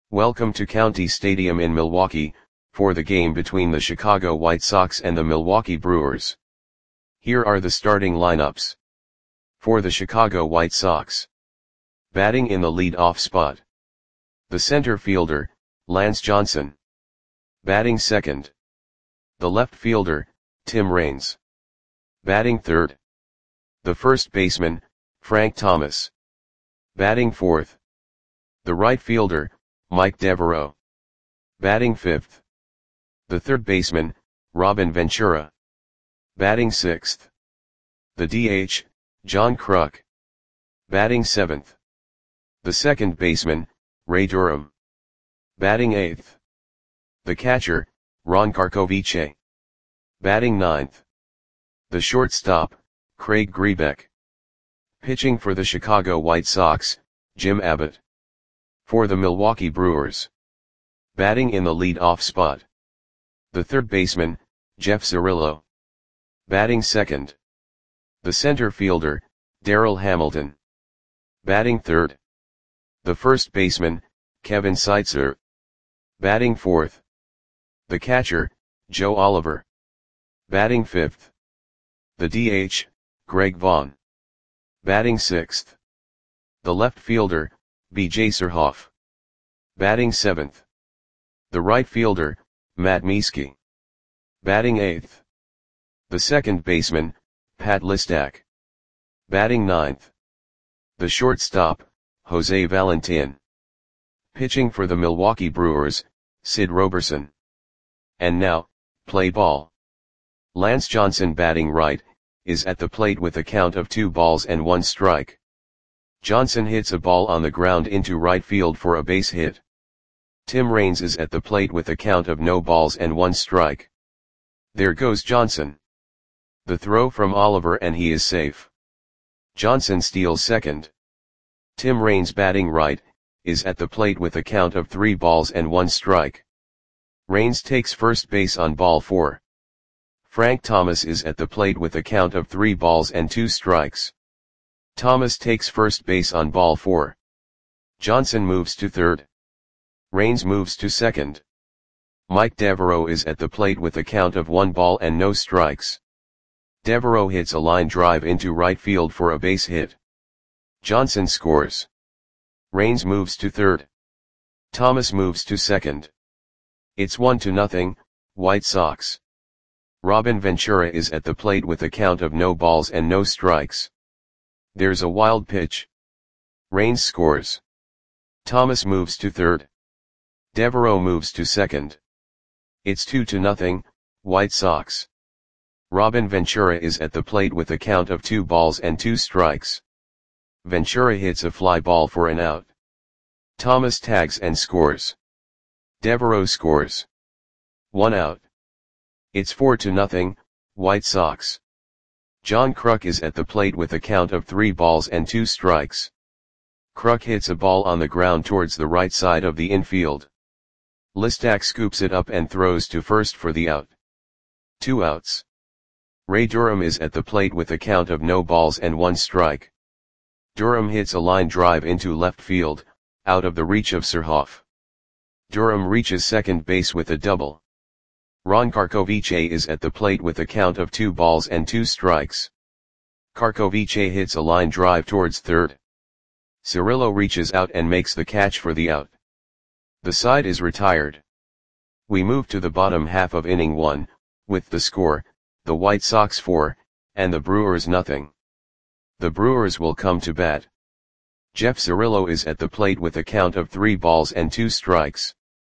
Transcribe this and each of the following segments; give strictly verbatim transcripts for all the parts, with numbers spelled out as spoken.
Welcome to County Stadium in Milwaukee, for the game between the Chicago White Sox and the Milwaukee Brewers. Here are the starting lineups. For the Chicago White Sox. Batting in the lead-off spot. The center fielder, Lance Johnson. Batting second. The left fielder, Tim Raines. Batting third. The first baseman, Frank Thomas. Batting fourth. The right fielder, Mike Devereaux. Batting fifth. The third baseman, Robin Ventura. Batting sixth. The D H, John Kruk. Batting seventh. The second baseman, Ray Durham. Batting eighth. The catcher, Ron Karkovice. Batting ninth. The shortstop, Craig Grebeck. Pitching for the Chicago White Sox, Jim Abbott. For the Milwaukee Brewers. Batting in the lead-off spot. The third baseman, Jeff Cirillo. Batting second. The center fielder, Darryl Hamilton. Batting third. The first baseman, Kevin Seitzer. Batting fourth. The catcher, Joe Oliver. Batting fifth. The D H, Greg Vaughn. Batting sixth. The left fielder, B J Surhoff. Batting seventh. The right fielder, Matt Mieske. Batting eighth. The second baseman, Pat Listak. Batting ninth. The shortstop, Jose Valentin. Pitching for the Milwaukee Brewers, Sid Roberson. And now, play ball. Lance Johnson, batting right, is at the plate with a count of two balls and one strike. Johnson hits a ball on the ground into right field for a base hit. Tim Raines is at the plate with a count of no balls and one strike. There goes Johnson. The throw from Oliver and he is safe. Johnson steals second. Tim Raines, batting right, is at the plate with a count of three balls and one strike. Raines takes first base on ball four. Frank Thomas is at the plate with a count of three balls and two strikes. Thomas takes first base on ball four. Johnson moves to third. Raines moves to second. Mike Devereaux is at the plate with a count of one ball and no strikes. Devereaux hits a line drive into right field for a base hit. Johnson scores. Raines moves to third. Thomas moves to second. It's one to nothing, White Sox. Robin Ventura is at the plate with a count of no balls and no strikes. There's a wild pitch. Raines scores. Thomas moves to third. Devereaux moves to second. It's two to nothing, White Sox. Robin Ventura is at the plate with a count of two balls and two strikes. Ventura hits a fly ball for an out. Thomas tags and scores. Devereaux scores. One out. It's four to nothing, White Sox. John Kruk is at the plate with a count of three balls and two strikes. Kruk hits a ball on the ground towards the right side of the infield. Listak scoops it up and throws to first for the out. Two outs. Ray Durham is at the plate with a count of no balls and one strike. Durham hits a line drive into left field, out of the reach of Surhoff. Durham reaches second base with a double. Ron Karkovice is at the plate with a count of two balls and two strikes. Karkovice hits a line drive towards third. Cirillo reaches out and makes the catch for the out. The side is retired. We move to the bottom half of inning one, with the score, the White Sox four, and the Brewers nothing. The Brewers will come to bat. Jeff Cirillo is at the plate with a count of three balls and two strikes.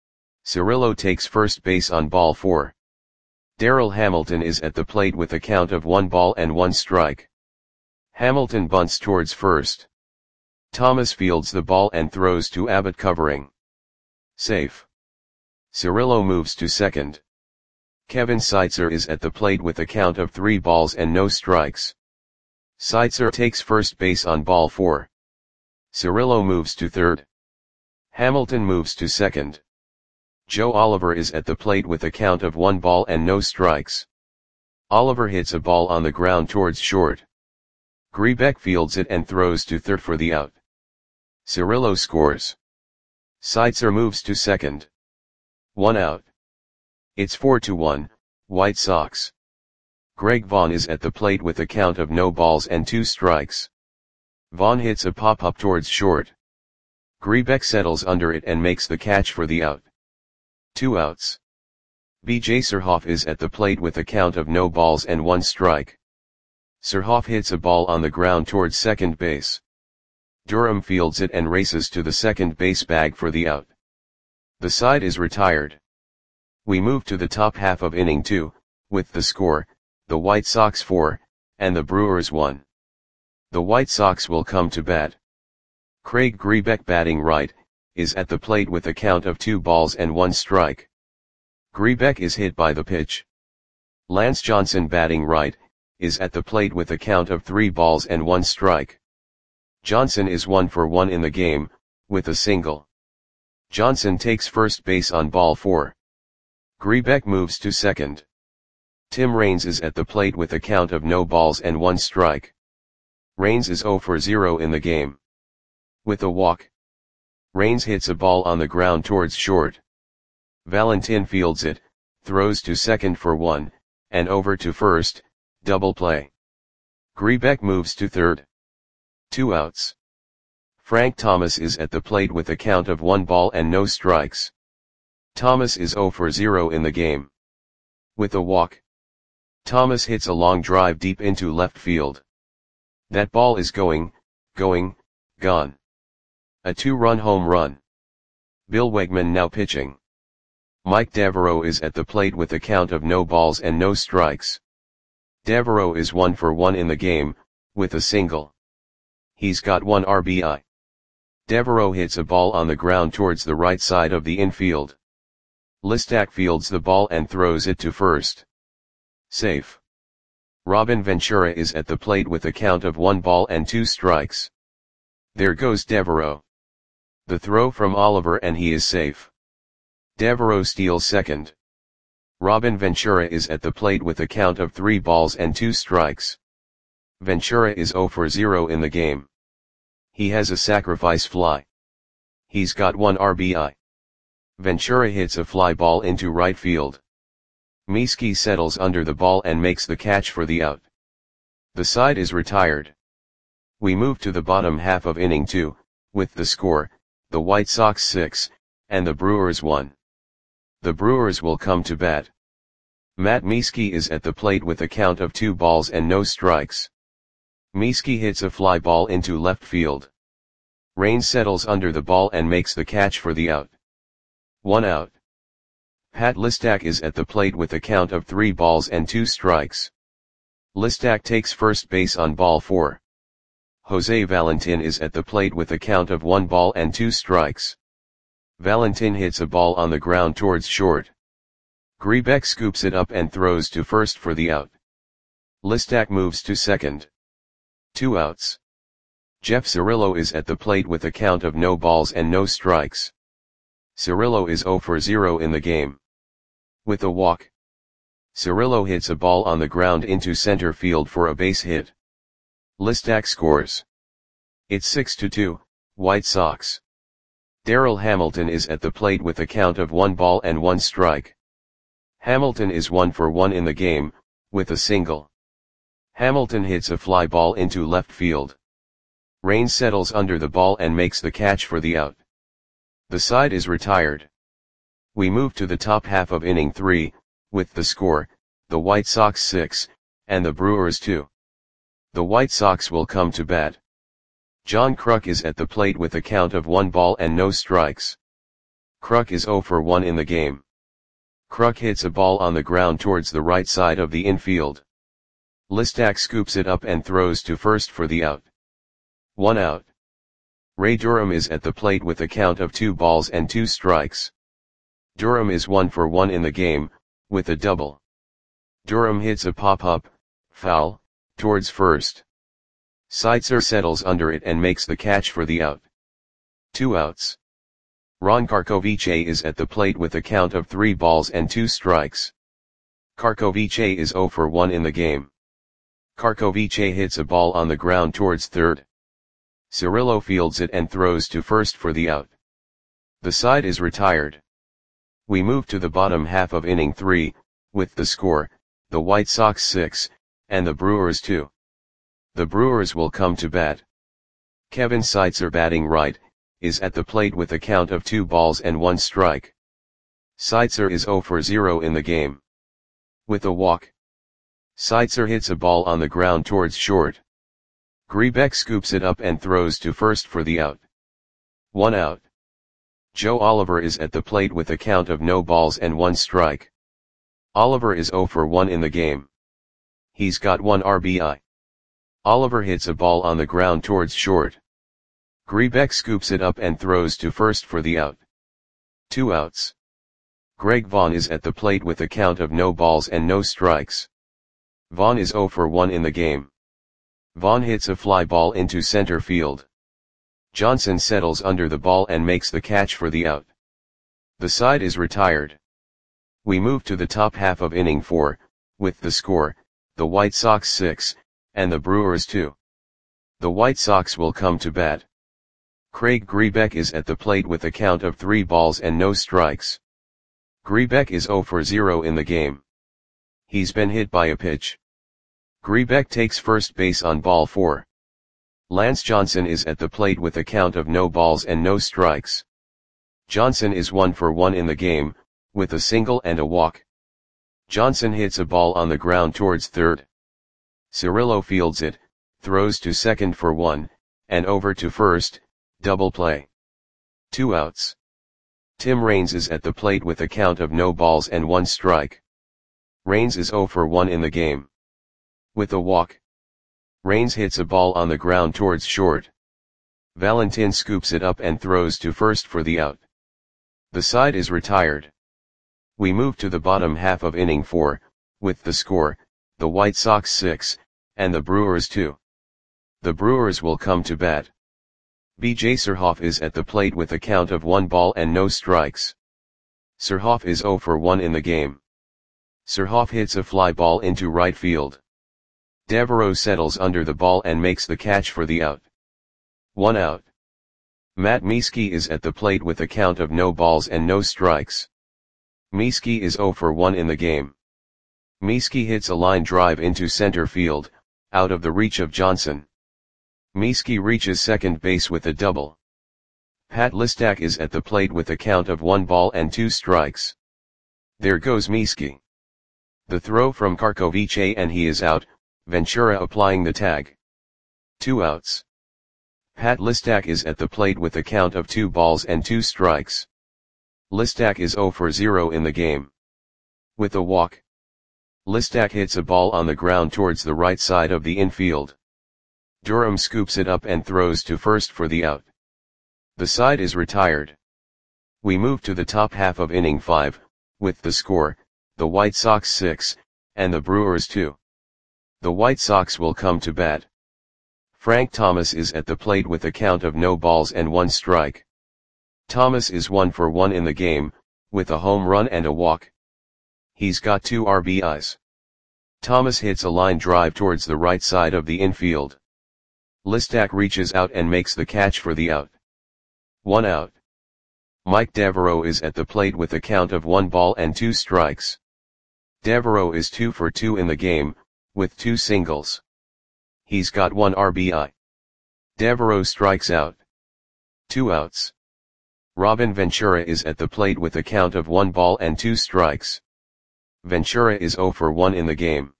Cirillo takes first base on ball four. Darryl Hamilton is at the plate with a count of one ball and one strike. Hamilton bunts towards first. Thomas fields the ball and throws to Abbott, covering. Safe. Cirillo moves to second. Kevin Seitzer is at the plate with a count of three balls and no strikes. Seitzer takes first base on ball four. Cirillo moves to third. Hamilton moves to second. Joe Oliver is at the plate with a count of one ball and no strikes. Oliver hits a ball on the ground towards short. Grebeck fields it and throws to third for the out. Cirillo scores. Seitzer moves to second. One out. It's four to one, White Sox. Greg Vaughn is at the plate with a count of no balls and two strikes. Vaughn hits a pop-up towards short. Grebeck settles under it and makes the catch for the out. Two outs. B J Surhoff is at the plate with a count of no balls and one strike. Surhoff hits a ball on the ground towards second base. Durham fields it and races to the second base bag for the out. The side is retired. We move to the top half of inning two, with the score, the White Sox four, and the Brewers one. The White Sox will come to bat. Craig Grebeck, batting right, is at the plate with a count of two balls and one strike. Grebeck is hit by the pitch. Lance Johnson, batting right, is at the plate with a count of three balls and one strike. Johnson is one for one in the game, with a single. Johnson takes first base on ball four. Grebeck moves to second. Tim Raines is at the plate with a count of no balls and one strike. Raines is zero for zero in the game. With a walk. Raines hits a ball on the ground towards short. Valentin fields it, throws to second for one, and over to first, double play. Grebeck moves to third. Two outs. Frank Thomas is at the plate with a count of one ball and no strikes. Thomas is zero for zero in the game. With a walk. Thomas hits a long drive deep into left field. That ball is going, going, gone. A two-run home run. Bill Wegman now pitching. Mike Devereaux is at the plate with a count of no balls and no strikes. Devereaux is one for one in the game, with a single. He's got one R B I. Devereaux hits a ball on the ground towards the right side of the infield. Listak fields the ball and throws it to first. Safe. Robin Ventura is at the plate with a count of one ball and two strikes. There goes Devereaux. The throw from Oliver and he is safe. Devereaux steals second. Robin Ventura is at the plate with a count of three balls and two strikes. Ventura is zero for zero in the game. He has a sacrifice fly. He's got one R B I. Ventura hits a fly ball into right field. Mieske settles under the ball and makes the catch for the out. The side is retired. We move to the bottom half of inning two, with the score, the White Sox six, and the Brewers one. The Brewers will come to bat. Matt Mieske is at the plate with a count of two balls and no strikes. Mieske hits a fly ball into left field. Raines settles under the ball and makes the catch for the out. One out. Pat Listak is at the plate with a count of three balls and two strikes. Listak takes first base on ball four. Jose Valentin is at the plate with a count of one ball and two strikes. Valentin hits a ball on the ground towards short. Grebeck scoops it up and throws to first for the out. Listak moves to second. Two outs. Jeff Cirillo is at the plate with a count of no balls and no strikes. Cirillo is zero for zero in the game. With a walk. Cirillo hits a ball on the ground into center field for a base hit. Listak scores. It's six to two, White Sox. Darryl Hamilton is at the plate with a count of one ball and one strike. Hamilton is one for one in the game, with a single. Hamilton hits a fly ball into left field. Raines settles under the ball and makes the catch for the out. The side is retired. We move to the top half of inning three, with the score, the White Sox six, and the Brewers two. The White Sox will come to bat. John Kruk is at the plate with a count of one ball and no strikes. Kruk is zero for one in the game. Kruk hits a ball on the ground towards the right side of the infield. Listak scoops it up and throws to first for the out. One out. Ray Durham is at the plate with a count of two balls and two strikes. Durham is one for one in the game, with a double. Durham hits a pop-up, foul, towards first. Seitzer settles under it and makes the catch for the out. Two outs. Ron Karkovice is at the plate with a count of three balls and two strikes. Karkovice is zero for one in the game. Karkovice hits a ball on the ground towards third. Cirillo fields it and throws to first for the out. The side is retired. We move to the bottom half of inning three, with the score, the White Sox six, and the Brewers two. The Brewers will come to bat. Kevin Seitzer, batting right, is at the plate with a count of two balls and one strike. Seitzer is zero for zero in the game. With a walk, Seitzer hits a ball on the ground towards short. Grebeck scoops it up and throws to first for the out. One out. Joe Oliver is at the plate with a count of no balls and one strike. Oliver is zero for one in the game. He's got one R B I. Oliver hits a ball on the ground towards short. Grebeck scoops it up and throws to first for the out. Two outs. Greg Vaughn is at the plate with a count of no balls and no strikes. Vaughn is zero for one in the game. Vaughn hits a fly ball into center field. Johnson settles under the ball and makes the catch for the out. The side is retired. We move to the top half of inning four, with the score, the White Sox six, and the Brewers two. The White Sox will come to bat. Craig Grebeck is at the plate with a count of three balls and no strikes. Grebeck is zero for zero in the game. He's been hit by a pitch. Grebeck takes first base on ball four. Lance Johnson is at the plate with a count of no balls and no strikes. Johnson is one for one in the game, with a single and a walk. Johnson hits a ball on the ground towards third. Cirillo fields it, throws to second for one, and over to first, double play. Two outs. Tim Raines is at the plate with a count of no balls and one strike. Raines is zero for one in the game. With a walk, Raines hits a ball on the ground towards short. Valentin scoops it up and throws to first for the out. The side is retired. We move to the bottom half of inning four, with the score, the White Sox six, and the Brewers two. The Brewers will come to bat. B J Surhoff is at the plate with a count of one ball and no strikes. Surhoff is zero for one in the game. Surhoff hits a fly ball into right field. Devereaux settles under the ball and makes the catch for the out. One out. Matt Mieske is at the plate with a count of no balls and no strikes. Mieske is zero for one in the game. Mieske hits a line drive into center field, out of the reach of Johnson. Mieske reaches second base with a double. Pat Listak is at the plate with a count of one ball and two strikes. There goes Mieske. The throw from Karkovice and he is out, Ventura applying the tag. Two outs. Pat Listak is at the plate with a count of two balls and two strikes. Listak is zero for zero in the game. With a walk, Listak hits a ball on the ground towards the right side of the infield. Durham scoops it up and throws to first for the out. The side is retired. We move to the top half of inning five, with the score, the White Sox six, and the Brewers two. The White Sox will come to bat. Frank Thomas is at the plate with a count of no balls and one strike. Thomas is one for one in the game, with a home run and a walk. He's got two R B Is. Thomas hits a line drive towards the right side of the infield. Listak reaches out and makes the catch for the out. One out. Mike Devereaux is at the plate with a count of one ball and two strikes. Devereaux is two for two in the game, with two singles. He's got one R B I. Devereaux strikes out. Two outs. Robin Ventura is at the plate with a count of one ball and two strikes. Ventura is zero for one in the game.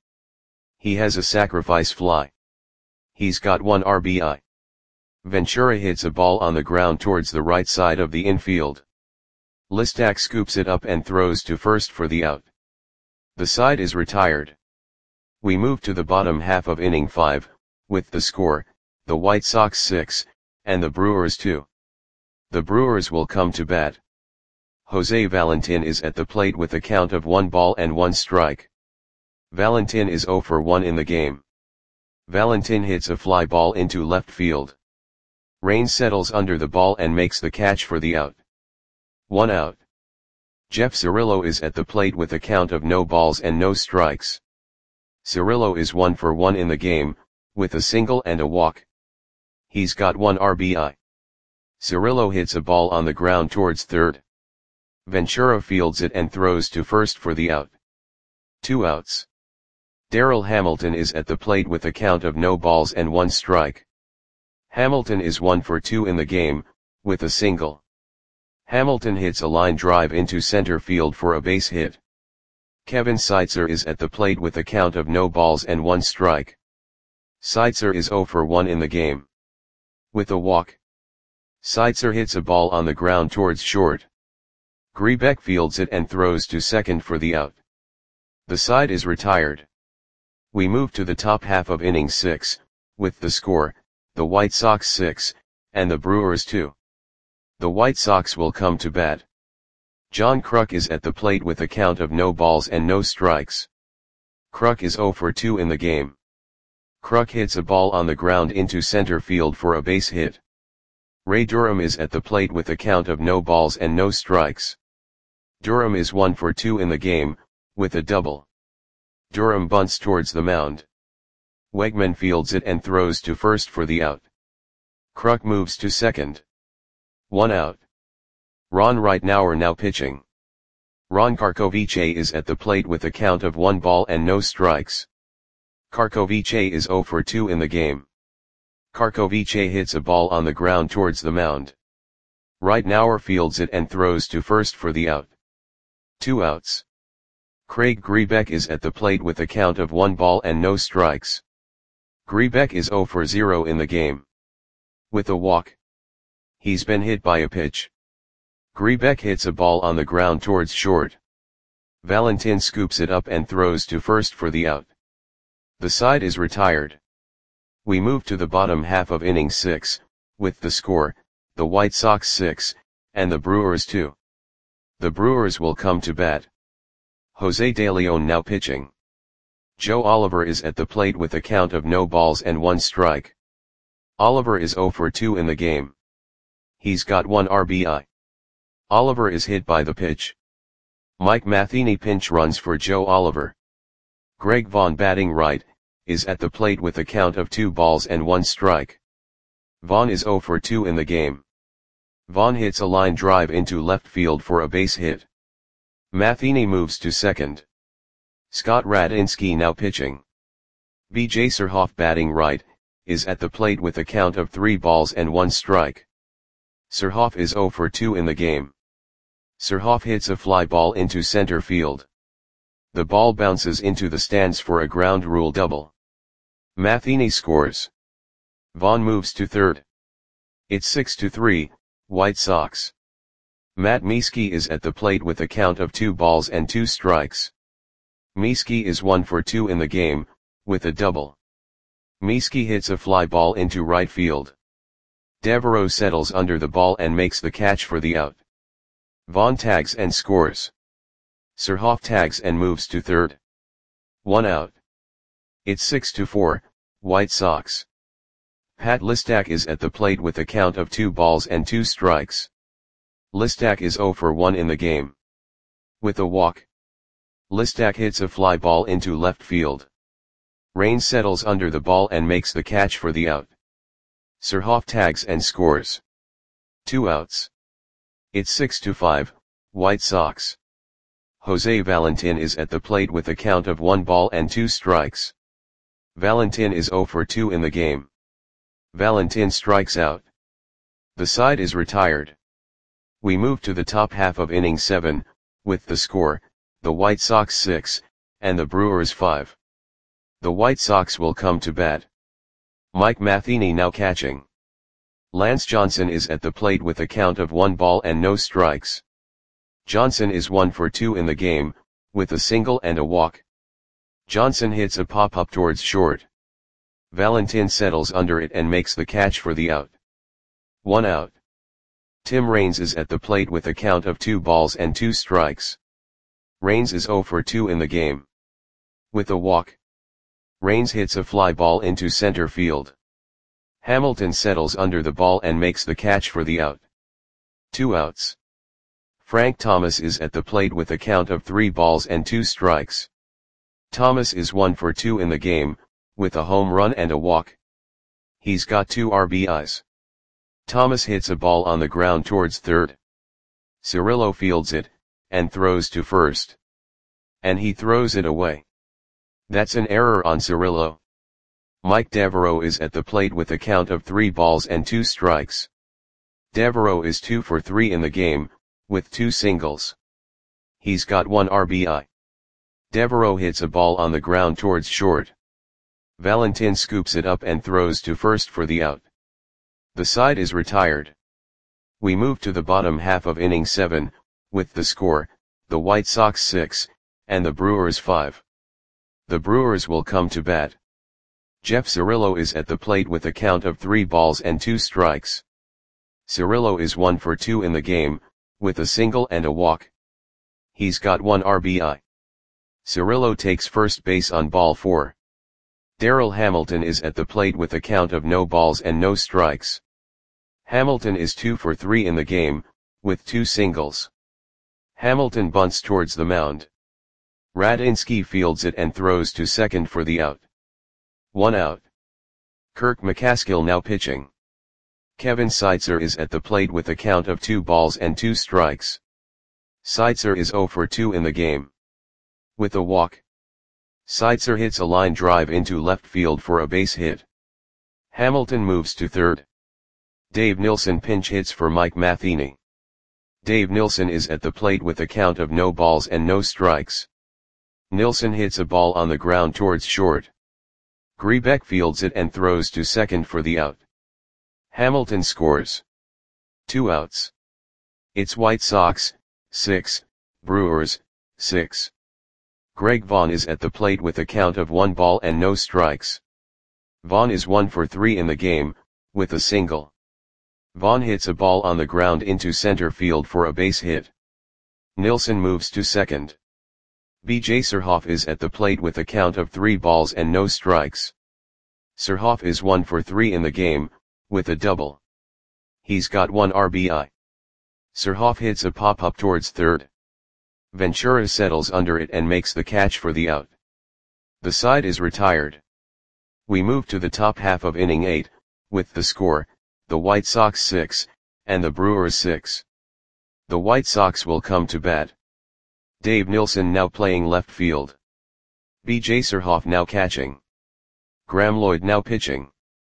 He has a sacrifice fly. He's got one R B I. Ventura hits a ball on the ground towards the right side of the infield. Listak scoops it up and throws to first for the out. The side is retired. We move to the bottom half of inning five, with the score, the White Sox six, and the Brewers two. The Brewers will come to bat. Jose Valentin is at the plate with a count of one ball and one strike. Valentin is zero for one in the game. Valentin hits a fly ball into left field. Raines settles under the ball and makes the catch for the out. One out. Jeff Cirillo is at the plate with a count of no balls and no strikes. Cirillo is one for one in the game, with a single and a walk. He's got one R B I. Cirillo hits a ball on the ground towards third. Ventura fields it and throws to first for the out. Two outs. Darrell Hamilton is at the plate with a count of no balls and one strike. Hamilton is one for two in the game, with a single. Hamilton hits a line drive into center field for a base hit. Kevin Seitzer is at the plate with a count of no balls and one strike. Seitzer is zero for one in the game. With a walk. Seitzer hits a ball on the ground towards short. Grebeck fields it and throws to second for the out. The side is retired. We move to the top half of inning six, with the score, the White Sox six, and the Brewers two. The White Sox will come to bat. John Kruk is at the plate with a count of no balls and no strikes. Kruk is zero for two in the game. Kruk hits a ball on the ground into center field for a base hit. Ray Durham is at the plate with a count of no balls and no strikes. Durham is one for two in the game, with a double. Durham bunts towards the mound. Wegman fields it and throws to first for the out. Kruk moves to second. One out. Ron Reitnauer now pitching. Ron Karkovice is at the plate with a count of one ball and no strikes. Karkovice is zero for two in the game. Karkovice hits a ball on the ground towards the mound. Reitnauer fields it and throws to first for the out. Two outs. Craig Grebeck is at the plate with a count of one ball and no strikes. Grebeck is zero for zero in the game. With a walk. He's been hit by a pitch. Grebeck hits a ball on the ground towards short. Valentin scoops it up and throws to first for the out. The side is retired. We move to the bottom half of inning six, with the score, the White Sox six, and the Brewers two. The Brewers will come to bat. Jose De Leon now pitching. Joe Oliver is at the plate with a count of no balls and one strike. Oliver is zero for two in the game. He's got one R B I. Oliver is hit by the pitch. Mike Matheny pinch runs for Joe Oliver. Greg Vaughn batting right, is at the plate with a count of two balls and one strike. Vaughn is zero for two in the game. Vaughn hits a line drive into left field for a base hit. Matheny moves to second. Scott Radinsky now pitching. B J Surhoff batting right, is at the plate with a count of three balls and one strike. Surhoff is zero for two in the game. Surhoff hits a fly ball into center field. The ball bounces into the stands for a ground rule double. Matheny scores. Vaughn moves to third. It's six to three, White Sox. Matt Mieske is at the plate with a count of two balls and two strikes. Mieske is one for two in the game, with a double. Mieske hits a fly ball into right field. Devereaux settles under the ball and makes the catch for the out. Vaughn tags and scores. Surhoff tags and moves to third. One out. It's six to four, White Sox. Pat Listak is at the plate with a count of two balls and two strikes. Listak is zero for one in the game. With a walk. Listak hits a fly ball into left field. Rain settles under the ball and makes the catch for the out. Surhoff tags and scores. Two outs. It's six to five, White Sox. Jose Valentin is at the plate with a count of one ball and two strikes. Valentin is zero for two in the game. Valentin strikes out. The side is retired. We move to the top half of inning seven, with the score, the White Sox six, and the Brewers five. The White Sox will come to bat. Mike Matheny now catching. Lance Johnson is at the plate with a count of one ball and no strikes. Johnson is one for two in the game, with a single and a walk. Johnson hits a pop-up towards short. Valentin settles under it and makes the catch for the out. One out. Tim Raines is at the plate with a count of two balls and two strikes. Raines is zero for two in the game. With a walk. Raines hits a fly ball into center field. Hamilton settles under the ball and makes the catch for the out. Two outs. Frank Thomas is at the plate with a count of three balls and two strikes. Thomas is one for two in the game, with a home run and a walk. He's got two R B Is. Thomas hits a ball on the ground towards third. Cirillo fields it, and throws to first. And he throws it away. That's an error on Cirillo. Mike Devereaux is at the plate with a count of three balls and two strikes. Devereaux is two for three in the game, with two singles. He's got one R B I. Devereaux hits a ball on the ground towards short. Valentin scoops it up and throws to first for the out. The side is retired. We move to the bottom half of inning seven, with the score, the White Sox six, and the Brewers five. The Brewers will come to bat. Jeff Cirillo is at the plate with a count of three balls and two strikes. Cirillo is one for two in the game, with a single and a walk. He's got one R B I. Cirillo takes first base on ball four. Darryl Hamilton is at the plate with a count of no balls and no strikes. Hamilton is two for three in the game, with two singles. Hamilton bunts towards the mound. Radinsky fields it and throws to second for the out. One out. Kirk McCaskill now pitching. Kevin Seitzer is at the plate with a count of two balls and two strikes. Seitzer is zero for two in the game. With a walk. Seitzer hits a line drive into left field for a base hit. Hamilton moves to third. Dave Nilsson pinch hits for Mike Matheny. Dave Nilsson is at the plate with a count of no balls and no strikes. Nilsson hits a ball on the ground towards short. Grebeck fields it and throws to second for the out. Hamilton scores. Two outs. It's White Sox, six, Brewers, six. Greg Vaughn is at the plate with a count of one ball and no strikes. Vaughn is one for three in the game, with a single. Vaughn hits a ball on the ground into center field for a base hit. Nilsson moves to second. B J Surhoff is at the plate with a count of three balls and no strikes. Surhoff is one for three in the game, with a double. He's got one R B I. Surhoff hits a pop-up towards third. Ventura settles under it and makes the catch for the out. The side is retired. We move to the top half of inning eight, with the score, the White Sox six, and the Brewers six. The White Sox will come to bat. Dave Nilsson now playing left field. B J Surhoff now catching. Graham Lloyd now pitching.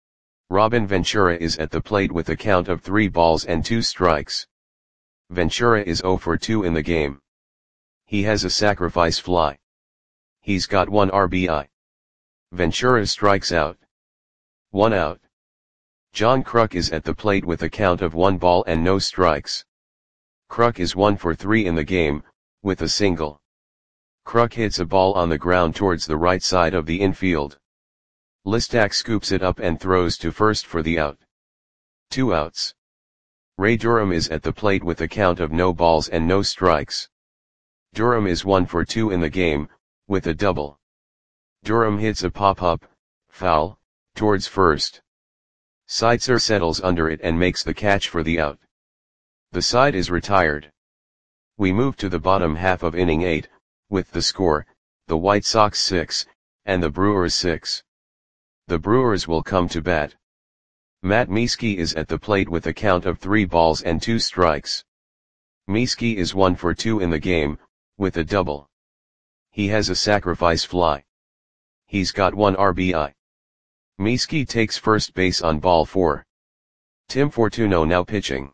Robin Ventura is at the plate with a count of three balls and two strikes. Ventura is zero for two in the game. He has a sacrifice fly. He's got one R B I. Ventura strikes out. One out. John Kruk is at the plate with a count of one ball and no strikes. Kruk is one for three in the game, with a single. Kruk hits a ball on the ground towards the right side of the infield. Listak scoops it up and throws to first for the out. Two outs. Ray Durham is at the plate with a count of no balls and no strikes. Durham is one for two in the game, with a double. Durham hits a pop-up, foul, towards first. Seitzer settles under it and makes the catch for the out. The side is retired. We move to the bottom half of inning eight, with the score, the White Sox six, and the Brewers six. The Brewers will come to bat. Matt Mieske is at the plate with a count of three balls and two strikes. Mieske is one for two in the game, with a double. He has a sacrifice fly. He's got one R B I. Mieske takes first base on ball four. Tim Fortuno now pitching.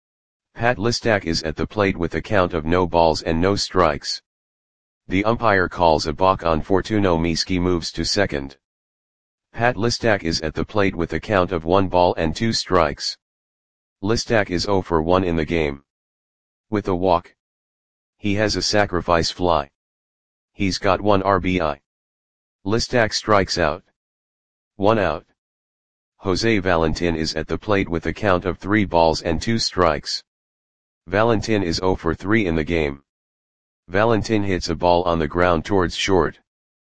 Pat Listak is at the plate with a count of no balls and no strikes. The umpire calls a balk on Fortuno. Mieske moves to second. Pat Listak is at the plate with a count of one ball and two strikes. Listak is zero for one in the game. With a walk. He has a sacrifice fly. He's got one R B I. Listak strikes out. One out. Jose Valentin is at the plate with a count of three balls and two strikes. Valentin is zero for three in the game. Valentin hits a ball on the ground towards short.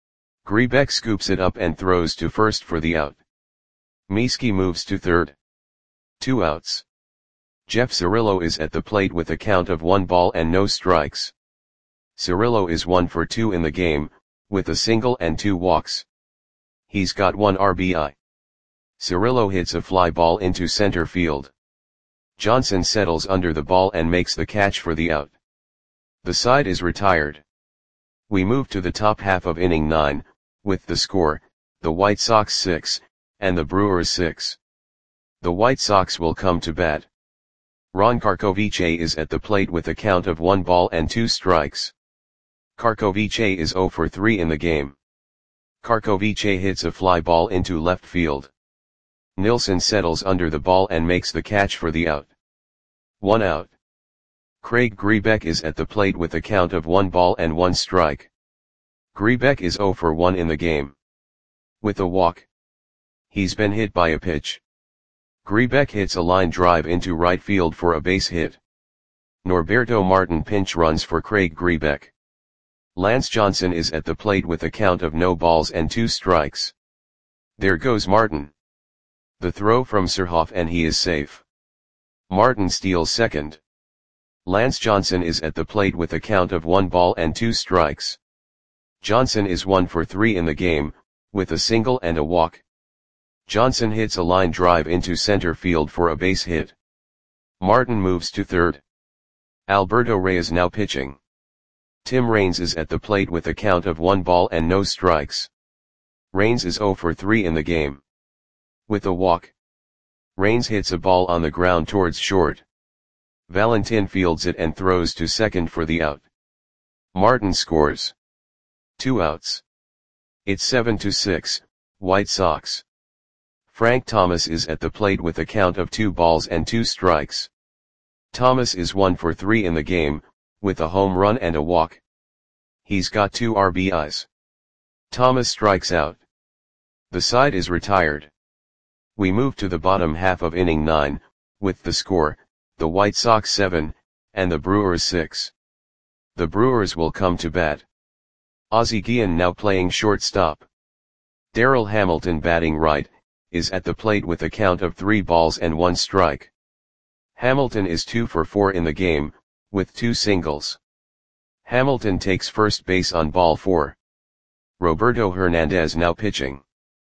Grebeck scoops it up and throws to first for the out. Mieske moves to third. Two outs. Jeff Cirillo is at the plate with a count of one ball and no strikes. Cirillo is one for two in the game, with a single and two walks. He's got one R B I. Cirillo hits a fly ball into center field. Johnson settles under the ball and makes the catch for the out. The side is retired. We move to the top half of inning nine, with the score, the White Sox six, and the Brewers six. The White Sox will come to bat. Ron Karkovice is at the plate with a count of one ball and two strikes. Karkovice is zero for three in the game. Karkovice hits a fly ball into left field. Nilsson settles under the ball and makes the catch for the out. One out. Craig Grebeck is at the plate with a count of one ball and one strike. Grebeck is zero for one in the game. With a walk. He's been hit by a pitch. Grebeck hits a line drive into right field for a base hit. Norberto Martin pinch runs for Craig Grebeck. Lance Johnson is at the plate with a count of no balls and two strikes. There goes Martin. The throw from Surhoff and he is safe. Martin steals second. Lance Johnson is at the plate with a count of one ball and two strikes. Johnson is one for three in the game, with a single and a walk. Johnson hits a line drive into center field for a base hit. Martin moves to third. Alberto Reyes now pitching. Tim Raines is at the plate with a count of one ball and no strikes. Raines is zero for three in the game. With a walk. Raines hits a ball on the ground towards short. Valentin fields it and throws to second for the out. Martin scores. Two outs. It's seven to six, White Sox. Frank Thomas is at the plate with a count of two balls and two strikes. Thomas is one for three in the game, with a home run and a walk. He's got two R B Is. Thomas strikes out. The side is retired. We move to the bottom half of inning nine, with the score, the White Sox seven, and the Brewers six. The Brewers will come to bat. Ozzie Guillen now playing shortstop. Darrell Hamilton batting right, is at the plate with a count of three balls and one strike. Hamilton is two for four in the game, with two singles. Hamilton takes first base on ball four. Roberto Hernandez now pitching.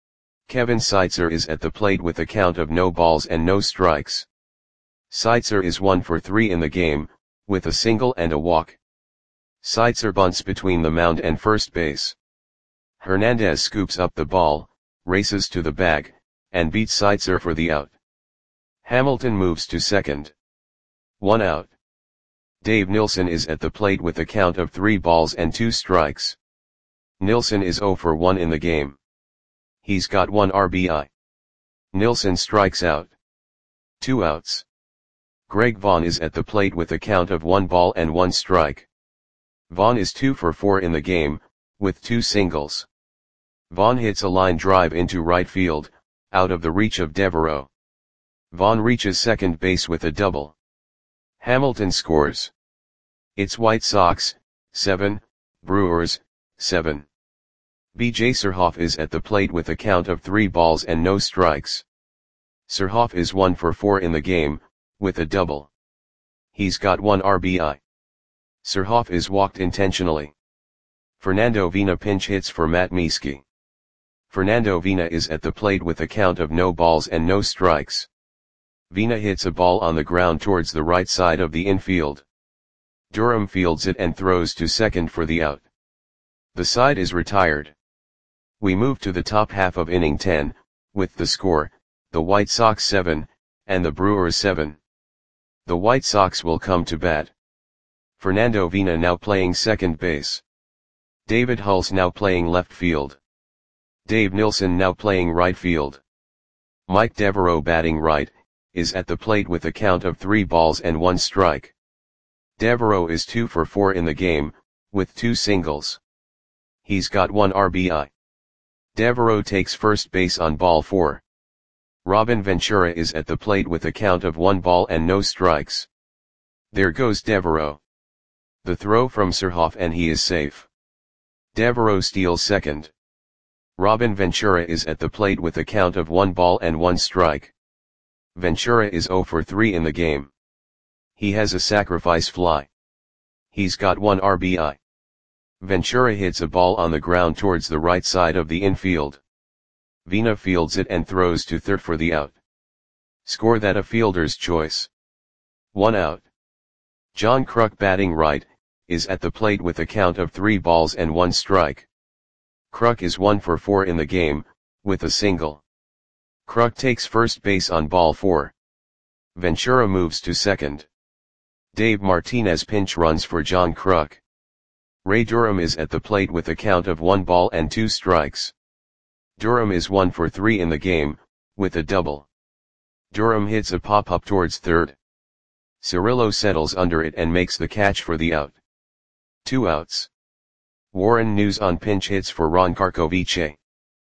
Kevin Seitzer is at the plate with a count of no balls and no strikes. Seitzer is one for three in the game, with a single and a walk. Seitzer bunts between the mound and first base. Hernandez scoops up the ball, races to the bag, and beats Seitzer for the out. Hamilton moves to second. One out. Dave Nilsson is at the plate with a count of three balls and two strikes. Nilsson is zero for one in the game. He's got one R B I. Nilsson strikes out. Two outs. Greg Vaughn is at the plate with a count of one ball and one strike. Vaughn is two for four in the game, with two singles. Vaughn hits a line drive into right field, out of the reach of Devereaux. Vaughn reaches second base with a double. Hamilton scores. It's White Sox, seven, Brewers, seven. B J Surhoff is at the plate with a count of three balls and no strikes. Surhoff is one for four in the game, with a double. He's got one R B I. Surhoff is walked intentionally. Fernando Vina pinch hits for Matt Mieske. Fernando Vina is at the plate with a count of no balls and no strikes. Vina hits a ball on the ground towards the right side of the infield. Durham fields it and throws to second for the out. The side is retired. We move to the top half of inning ten, with the score, the White Sox seven, and the Brewers seven. The White Sox will come to bat. Fernando Vina now playing second base. David Hulse now playing left field. Dave Nilsson now playing right field. Mike Devereaux batting right, is at the plate with a count of three balls and one strike. Devereaux is two for four in the game, with two singles. He's got one R B I. Devereaux takes first base on ball four. Robin Ventura is at the plate with a count of one ball and no strikes. There goes Devereaux. The throw from Surhoff and he is safe. Devereaux steals second. Robin Ventura is at the plate with a count of one ball and one strike. Ventura is zero for three in the game. He has a sacrifice fly. He's got one R B I. Ventura hits a ball on the ground towards the right side of the infield. Vina fields it and throws to third for the out. Score that a fielder's choice. One out. John Kruk, batting right, is at the plate with a count of three balls and one strike. Kruk is one for four in the game, with a single. Kruk takes first base on ball four. Ventura moves to second. Dave Martinez pinch runs for John Kruk. Ray Durham is at the plate with a count of one ball and two strikes. Durham is one for three in the game, with a double. Durham hits a pop-up towards third. Cirillo settles under it and makes the catch for the out. Two outs. Warren Nuzan pinch hits for Ron Karkovice.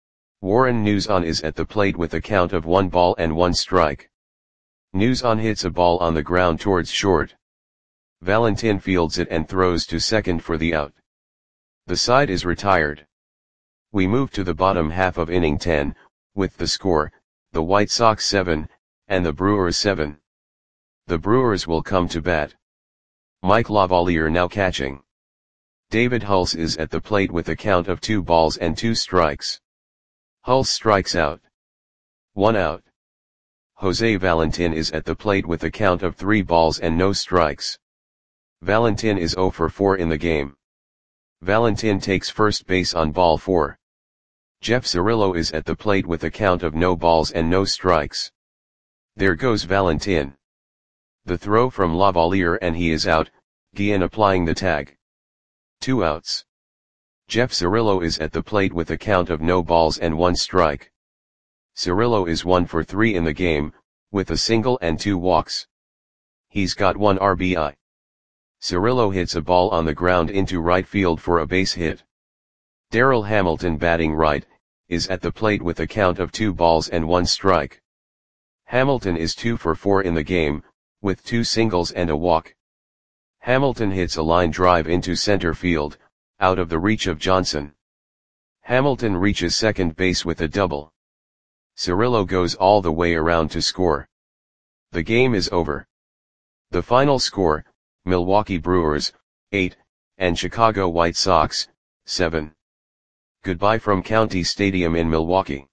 Warren Nuzan is at the plate with a count of one ball and one strike. Nuzan hits a ball on the ground towards short. Valentin fields it and throws to second for the out. The side is retired. We move to the bottom half of inning ten, with the score, the White Sox seven, and the Brewers seven. The Brewers will come to bat. Mike Lavalier now catching. David Hulse is at the plate with a count of two balls and two strikes. Hulse strikes out. One out. Jose Valentin is at the plate with a count of three balls and no strikes. Valentin is zero for four in the game. Valentin takes first base on ball four. Jeff Cirillo is at the plate with a count of no balls and no strikes. There goes Valentin. The throw from Lavalier and he is out, Guillen applying the tag. Two outs. Jeff Cirillo is at the plate with a count of no balls and one strike. Cirillo is one for three in the game, with a single and two walks. He's got one R B I. Cirillo hits a ball on the ground into right field for a base hit. Darrell Hamilton, batting right, is at the plate with a count of two balls and one strike. Hamilton is two for four in the game, with two singles and a walk. Hamilton hits a line drive into center field, out of the reach of Johnson. Hamilton reaches second base with a double. Cirillo goes all the way around to score. The game is over. The final score, Milwaukee Brewers, eight, and Chicago White Sox, seven. Goodbye from County Stadium in Milwaukee.